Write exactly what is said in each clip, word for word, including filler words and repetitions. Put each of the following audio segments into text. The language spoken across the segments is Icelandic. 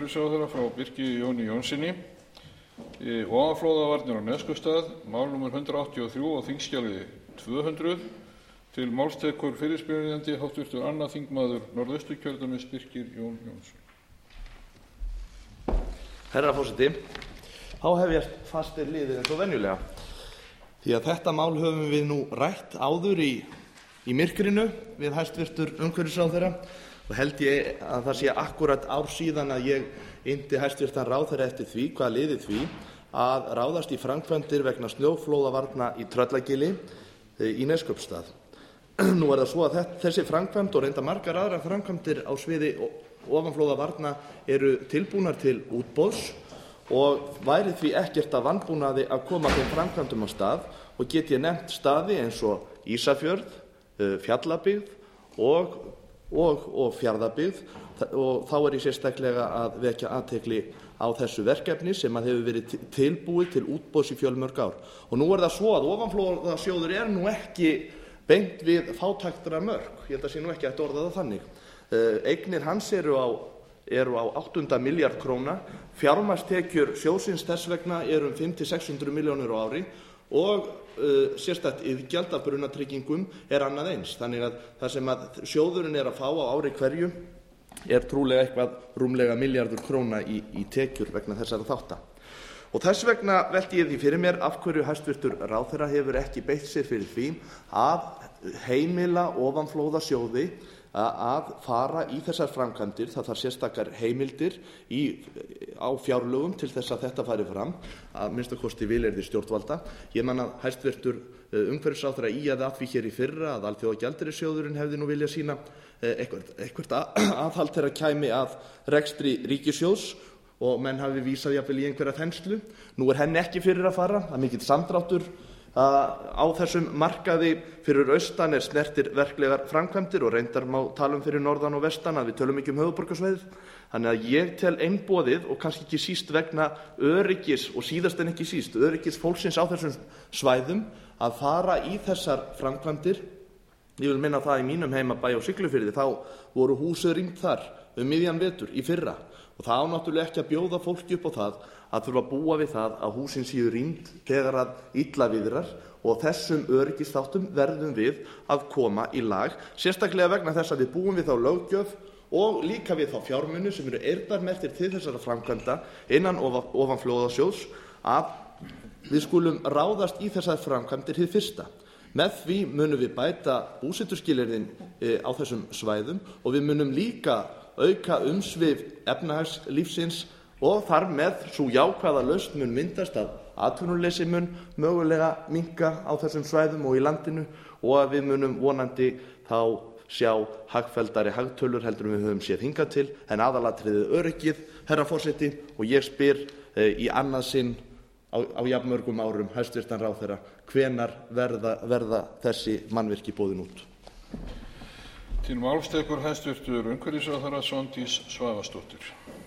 Umhverfisráðherra frá Birki Jóni Jónssyni. Ofanflóðavarnir á Neskaupstað, mál númer hundrað áttatíu og þrjú á þingskjali tvö hundruð. Til máls tekur fyrirspyrjandi háttvirtur annar þingmaður Norðausturkjördæmis Birkir Jón Jónsson. Herra forseti, þá hefjast fastir liðir eins og venjulega. Því að þetta mál höfum við nú rætt áður í, í myrkrinu við hæstvirtur umhverfisráðherra og held ég að það sé akkúrat ár síðan að ég innti hæstvirtan ráðherra eftir því, hvað liði því, að ráðast í framkvæmdir vegna snjóflóðavarna í Tröllagili í Neskaupstað. Nú er það svo að þessi framkvæmd og reynda margar aðrar framkvæmdir á sviði ofanflóðavarna eru tilbúnar til útboðs og væri því ekkert að vanbúnaði að koma þeim framkvæmdum á stað og get ég nefnt staði eins og Ísafjörð, Fjallabyggð og, og, og Fjarðabyggð og þá er ég sérstaklega að vekja athygli á þessu verkefni sem að hefur verið tilbúið til útboðs í fjölmörg ár. Og nú er það svo að ofanflóðasjóður er nú ekki beint við fátæktra mörk, ég held að sé nú ekki hægt að orða það þannig. Eignir hans eru á, eru á átta milljarða króna, fjármagnstekjur sjóðsins þess vegna eru um fimm til sex hundruð milljónir á ári og uh, sérstakt iðgjald af brunatryggingum er annað eins. Þannig að það sem að sjóðurinn er að fá á ári hverju er trúlega eitthvað rúmlega milljarður króna í, í tekjur vegna þessara þátta. Og þess vegna velti ég því fyrir mér af hverju hæstvirtur ráðherra hefur ekki beitt sér fyrir því að heimila ofanflóðasjóði að fara í þessar framkvæmdir. Það þarf sérstakar heimildir í, á fjárlögum til þess að þetta fari fram, að minnsta kosti vilyrði stjórnvalda. Ég man að hæstvirtur umhverfisráðherra ýjaði að því hér í fyrra að Alþjóðagjaldeyrissjóðurinn hefði nú viljað sýna eitthvað, eitthvað aðhald þegar kæmi að rekstri ríkissjóðs og menn hafi vísað jafnvel í einhverja þenslu. Nú er henni ekki fyrir að fara, það er mikill samdráttur á þessum markaði fyrir austan er snertir verklegar framkvæmdir og reyndar má tala um fyrir norðan og vestan að við tölum ekki um höfuðborgarsvæðið. Þannig að ég tel einboðið og kannski ekki síst vegna öryggis og síðast en ekki síst öryggis fólksins á þessum svæðum að fara í þessar framkvæmdir. Ég vil minna það í mínum heimabæ á Siglufirði, þá voru húsið rýmt þar um miðjan vetur í fyrra og það á náttúrulega ekki að bjóða fólki upp á það að þurfa að búa við það að húsin séu rýmt þegar að illa viðrar og þessum öryggisþáttum verðum við að koma í lag, sérstaklega vegna þess að við búum við þá löggjöf og líka við þá fjármuni sem eru eyrnamerktir til þessara framkvæmda innan ofanflóðasjóðs að við skulum ráðast í þessar framkvæmdir hið fyrsta. Með því munum við bæta búsetuskilyrðin á þessum svæðum og við munum líka auka umsvif efnahagslífsins og þar með svo jákvæða lausn mun myndast að atvinnuleysi mun mögulega minnka á þessum svæðum og í landinu og að við munum vonandi þá sjá hagfelldari hagtölur heldur en við höfum séð hingað til en aðalatriðið öryggið, herra forseti, og ég spyr e, í annað sinn á, á jafnmörgum árum hæstvirtan ráðherra, hvenar verða, verða þessi mannvirki boðin út? Til máls tekur hæstvirtur umhverfisráðherra Svandís Svavarsdóttir.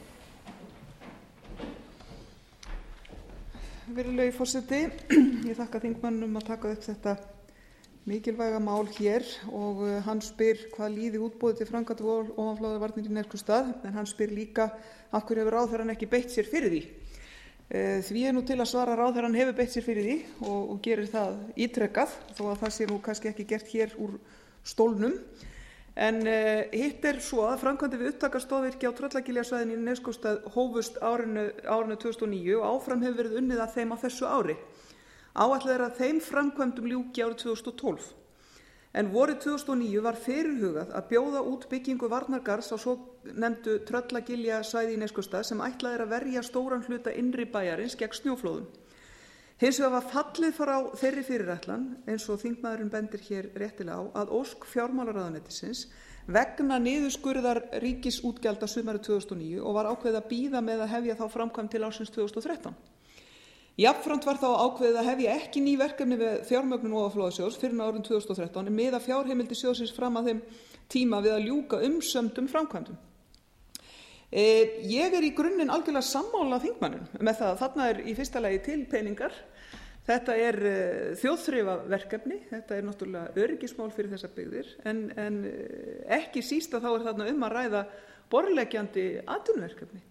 Virðulegi forseti, ég þakka þingmönnum að taka upp þetta mikilvæga mál hér og hann spyr hvað líði útboði til framkvæmda ofanflóðavarnir í Neskaupstað, en hann spyr líka af hverju hefur ráðherrann ekki beitt sér fyrir því. Því er nú til að svara að ráðherrann hefur beitt sér fyrir því og, og gerir það ítrekað, þó að það sé nú kannski ekki gert hér úr stólnum. En uh, hitt er svo að framkvæmdir við upptaka stofvirki á Tröllagiljasvæðinu í Neskaupstað hófust árinu, árinu tvö þúsund og níu og áfram hefur verið unnið að þeim á þessu ári. Áætlað er að þeim framkvæmdum ljúki árið tvö þúsund og tólf. En vorið tvö þúsund og níu var fyrirhugað að bjóða út byggingu varnargarðs á svo nefndu Tröllagiljasvæði í Neskaupstað sem ætlað er að verja stóran hluta innri bæjarins gegn snjóflóðum. Hins vegar var fallið frá þeirri fyrirætlan, eins og þingmaðurinn bendir hér réttilega á, að ósk fjármálaráðuneytisins vegna niðurskurðar ríkisútgjalda sumarið tvö þúsund og níu og var ákveðið að bíða með að hefja þá framkvæmd til ársins tvö þúsund og þrettán. Jafnframt var þá ákveðið að hefja ekki ný verkefni við fjármögnun ofanflóðasjóðs fyrr en á árinu tvö þúsund og þrettán en miða fjárheimildir sjóðsins fram að þeim tíma við að ljúka umsömdum framkvæmdum. Ég er í grunninn algjörlega sammála þingmönnum með það að þarna er í fyrsta lagi til peningar. Þetta er þjóðþrifaverkefni, þetta er náttúrulega öryggismál fyrir þessar byggðir, en, en ekki síst að þá er þarna um að ræða borðleggjandi atvinnuverkefni.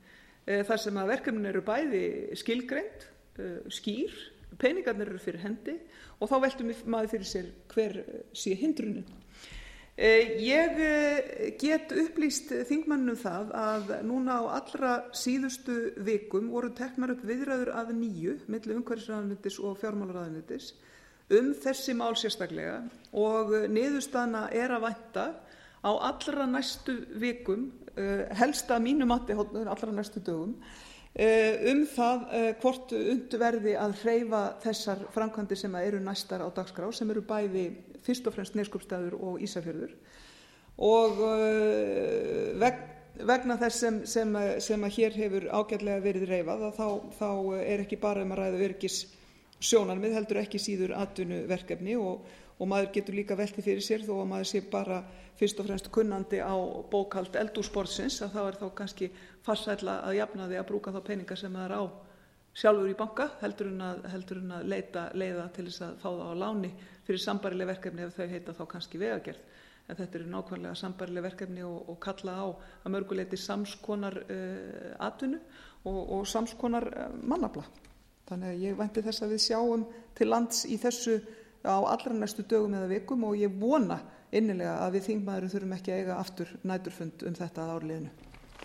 þar sem að verkefnin eru bæði skilgreind, skýr, peningarnir eru fyrir hendi og þá veltum maður fyrir sér hver sé hindrunin. Ég get upplýst þingmönnum það að núna á allra síðustu vikum voru teknar upp viðræður að nýju milli umhverfisráðuneytis og fjármálaráðuneytis um þessi mál sérstaklega og niðurstaðna er að vænta á allra næstu vikum, helst að mínu mati allra næstu dögum, um það hvort unnt verði að hreyfa þessar framkvæmdir sem eru næstar á dagskrá, sem eru bæði fyrst og fremst Neskaupstaður og Ísafjörður og veg, vegna þess sem, sem, sem að hér hefur ágætlega verið reifað að þá, þá er ekki bara um að ræða öryggissjónarmið, heldur ekki síður atvinnuverkefni og, og maður getur líka velti fyrir sér þó að maður sé bara fyrst og fremst kunnandi á bókhald eldhúsborðsins að þá er þá kannski farsælla að jafna því að brúka þá peninga sem það er á sjálfur í banka heldur en að, heldur en að leita leiða til þess að fá það á láni fyrir sambærileg verkefni ef þau heita þá kannski vegagerð. En þetta eru nákvæmlega sambærileg verkefni og, og kalla á að mörguleiti samskonar uh, atvinnu og, og samskonar uh, mannafla. Þannig að ég vænti þess að við sjáum til lands í þessu á allra næstu dögum eða vikum og ég vona innilega að við þingmaðurum þurfum ekki að eiga aftur næturfund um þetta að árliðinu.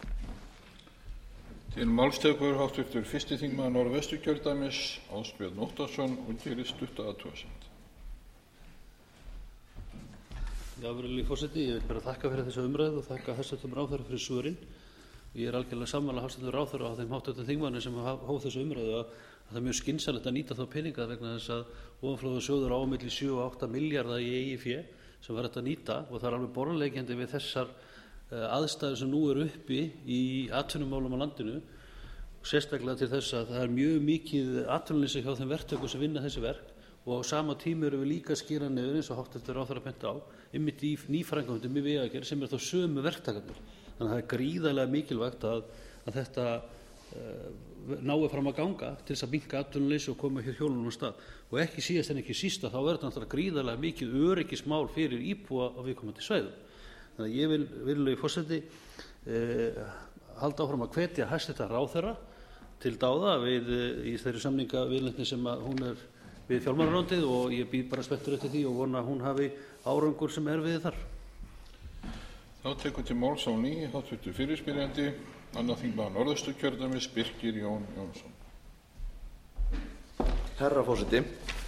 Til máls tekur háttvirtur fyrsti þingmaður Norðvesturkjördæmis Ásbjörn Óttarsson og gerir stutta athugasemd. Já, virðulegi forseti, ég vil bara þakka fyrir þessa umræðu og þakka hæstvirtum ráðherra fyrir svörin. Ég er algjörlega sammála hæstvirtum ráðherra á þeim háttvirtum þingmanni sem hóf þessu umræðu að, að það er mjög skynsamlegt að nýta þá peninga vegna þess að ofanflóðasjóður á á milli sjö og átta milljarða í eigið fé sem var hægt að nýta og það er alveg borðleggjandi við þessar aðstæður sem nú eru uppi í atvinnumálum á landinu, sérstaklega til þess að það er mjög mikið atvinnuleysi hjá þeim verktökum sem vinna þessi verk og á sama tíma erum við líka að skera niður eins og háttvirtur ráðherra benti á einmitt í nýframkvæmdum í vegagerð sem er þá sömu verktakarnir. Þannig að það er gríðarlega mikilvægt að, að þetta uh, nái fram að ganga til þess að minnka atvinnuleysi og koma hér hjólunum á stað og ekki síðast en ekki sísta þá verður náttúrulega gríðarlega mikið öryggismál fyrir íbúa á viðkomandi svæðum. Þannig að ég vil, virðulegi forseti, eh, halda áfram að hvetja hæstvirtan ráðherra til dáða við, í þeirri samningaviðleitni sem að hún er við fjármálaráðuneytið og ég býð bara spenntur eftir því og vona að hún hafi árangur sem er við þar. Þá tekur til máls á ný háttvirtur fyrirspyrjandi, annað þingmaður Norðvesturkjördæmis Birkir Jón Jónsson. Herra forseti,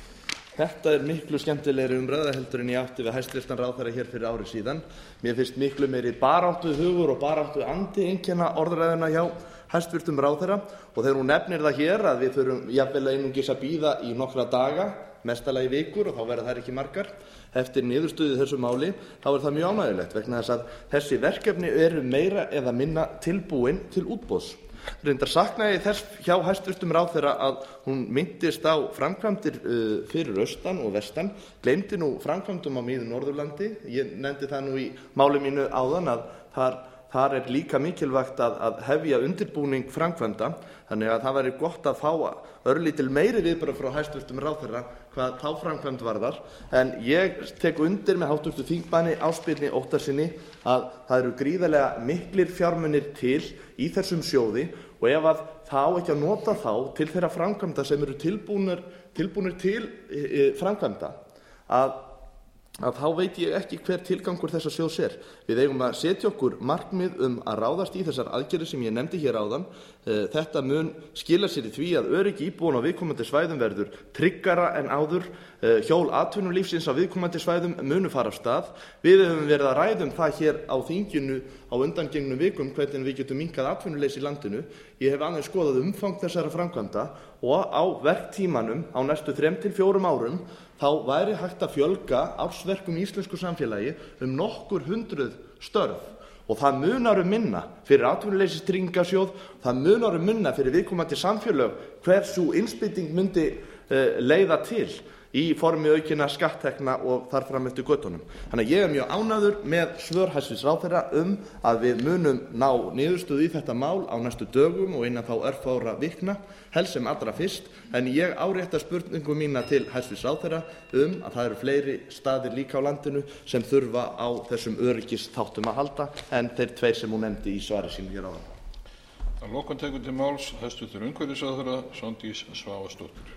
þetta er miklu skemmtilegri umræða heldur en ég átti við hæstvirtan ráðherra hér fyrir ári síðan. Mér finnst miklu meiri baráttu hugur og baráttu andi einkenna orðræðuna hjá hæstvirtum ráðherra og þegar hún nefnir það hér að við þurfum jafnvel einungis að bíða í nokkra daga, mestalagi vikur og þá verða þær ekki margar, eftir niðurstöðu þessu máli, þá er það mjög ánægjulegt vegna þess að þessi verkefni eru meira eða minna tilbúin til útboðs. Reyndar saknaði ég þess hjá hæstvirtum ráðherra að hún minntist á framkvæmdir uh, fyrir austan og vestan, gleymdi nú framkvæmdum á miðju Norðurlandi. Ég nefndi það nú í máli mínu áðan að þar, þar er líka mikilvægt að, að hefja undirbúning framkvæmda, þannig að það væri gott að fá örlítil meiri viðbrögð frá hæstvirtum ráðherra hvað þá framkvæmd varðar. En ég tek undir með háttvirtu þingmanni Ásbirni Óttarsyni að það eru gríðarlega miklir fjármunir til í þessum sjóði og ef að þá ekki að nota þá til þeirra framkvæmda sem eru tilbúnir, tilbúnir til e, e, framkvæmda að að þá veit ég ekki hver tilgangur þessa sjóðs er. Við eigum að setja okkur markmið um að ráðast í þessar aðgerðir sem ég nefndi hér áðan. Þetta mun skila sér í því að öryggi íbúanna á viðkomandi svæðum verður tryggara en áður. Hjól atvinnulífsins á viðkomandi svæðum munu fara af stað. Við höfum verið að ræða um það hér á þinginu á undangengnum vikum hvernig við getum minnkað atvinnuleysi í landinu. Ég hef aðeins skoðað umfang þessara framkvæmda og á verktímanum á næstu þrem til fjórum árum þá væri hægt að fjölga ársverkum í íslensku samfélagi um nokkur hundruð störf og það munar um minna fyrir atvinnuleysistryggingasjóð, það munar um minna fyrir viðkomandi samfélög hver sú innspýting myndi uh, leiða til í formi aukinna skatttekna og þar fram eftir göttunum. Þannig að ég er mjög ánægður með svör hæstvirts ráðherra um að við munum ná niðurstöðu í þetta mál á næstu dögum og innan þá örfára vikna, helst sem allra fyrst, en ég árétta spurningu mína til hæstvirts ráðherra um að það eru fleiri staðir líka á landinu sem þurfa á þessum öryggisþáttum að halda en þeir tveir sem hún nefndi í svari sínu hér áðan. Að lokum tekur til máls hæstvirtur umhverfisráðherra Svandís Svavarsdóttir.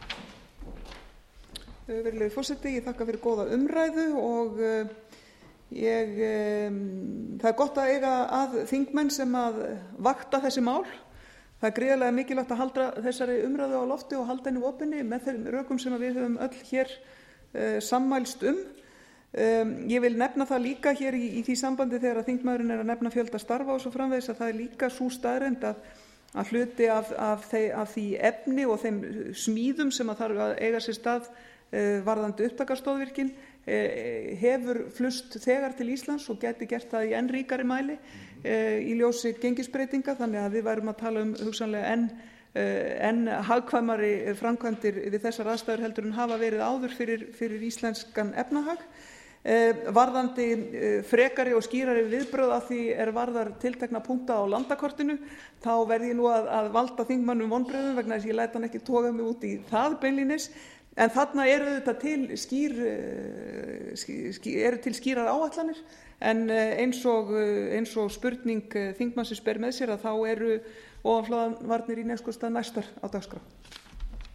Virðulegi forseti, ég þakka fyrir góða umræðu og uh, ég, um, það er gott að eiga að þingmenn sem að vakta þessi mál. Það er gríðarlega mikilvægt að halda þessari umræðu á lofti og halda henni opinni með þeim rökum sem við höfum öll hér uh, sammælst um. Um, ég vil nefna það líka hér í, í því sambandi þegar að þingmaðurinn er að nefna fjölda starfa og svo framvegis að það er líka sú staðreynd að, að hluti af, af, þeir, af því efni og þeim smíðum sem að þarf að eiga sér stað uh, varðandi upptakastóðvirkin uh, hefur flust þegar til Íslands og geti gert það í enn ríkari mæli uh, í ljósi gengisbreytinga, þannig að við værum að tala um hugsanlega enn uh, enn hagkvæmari framkvæmdir við þessar aðstæður heldur en hafa verið áður fyrir, fyrir íslenskan efnahag. Varðandi frekari og skýrari viðbrögð að því er varðar tiltekna punkta á landakortinu, þá verð ég nú að, að valda þingmannum vonbrigðum vegna þess að ég læt hann ekki toga mig út í það beinlínis, en þarna eru þetta til skýr, skýr eru til skýrar áætlanir, en eins og, eins og spurning þingmannsins ber með sér að þá eru ofanflóðavarnir í Neskaupstað næstar á dagskrá.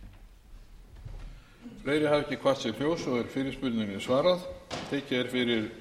Fleiri hafa ekki kvatt sér hljóðs og er fyrirspurninni svarað. Tekið er fyrir